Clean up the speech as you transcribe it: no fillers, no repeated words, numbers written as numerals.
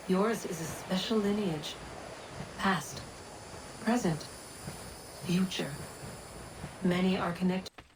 Yours is a special lineage. Past, present, future. Many are connected.